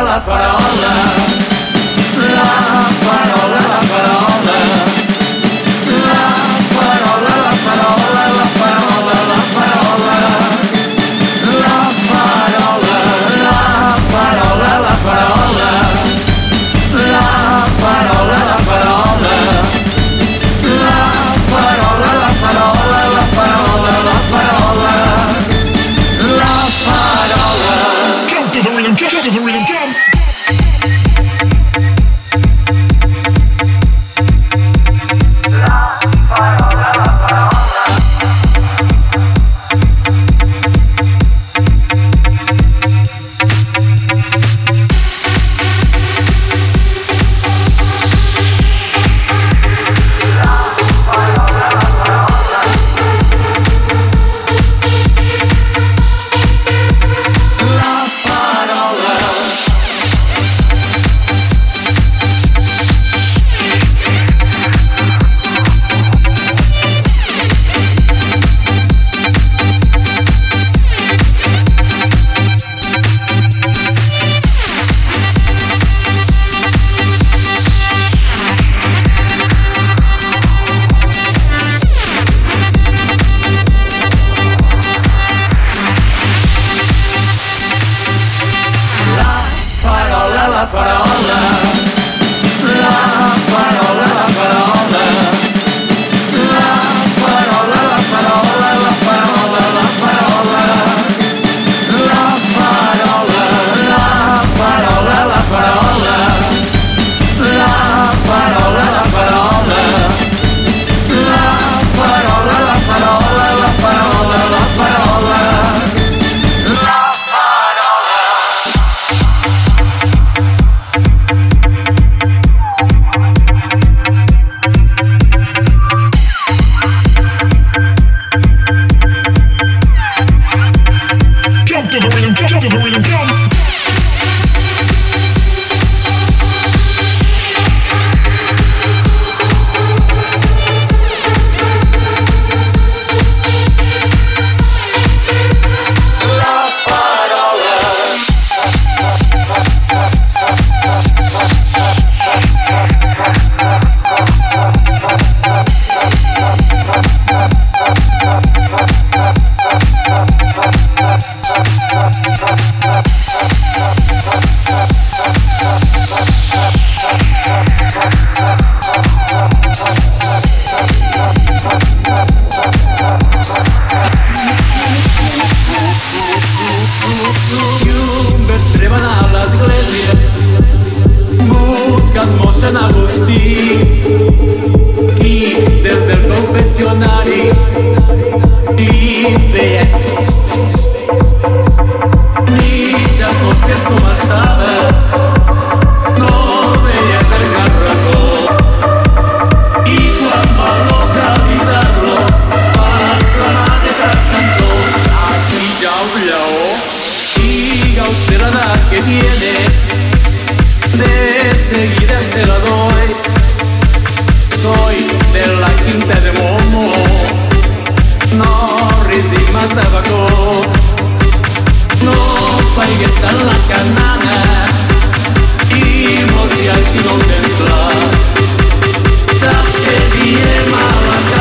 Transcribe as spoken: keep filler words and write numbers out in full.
la farola, la farola, la farola, la farola, la farola, la farola, la farola, la farola, la farola, la farola, la farola, la farola, la farola, la farola, la farola, la farola, la farola. Jump to the rhythm, jump to the rhythm, jump. La farola, la farola, la farola, la farola, la farola, la farola, la farola, la farola, la farola, la farola, la farola, la farola, la farola, la farola, la farola, la farola. Jump to the rhythm, jump to the rhythm, jump. Van a l'església buscant mossèn Agustí, qui des del confessionari li feia mitges mosques com estava, no veia per cap racó, i quan va localitzar-lo va exclamar de trascantó: aquí hi ha un lleó. Diga usted la edad que tiene, de seguida se la doy. Soy de la quinta de Momo, no resima tabaco, no paigues tant la canana i mos hi ha si no tens clar. Saps que diem a la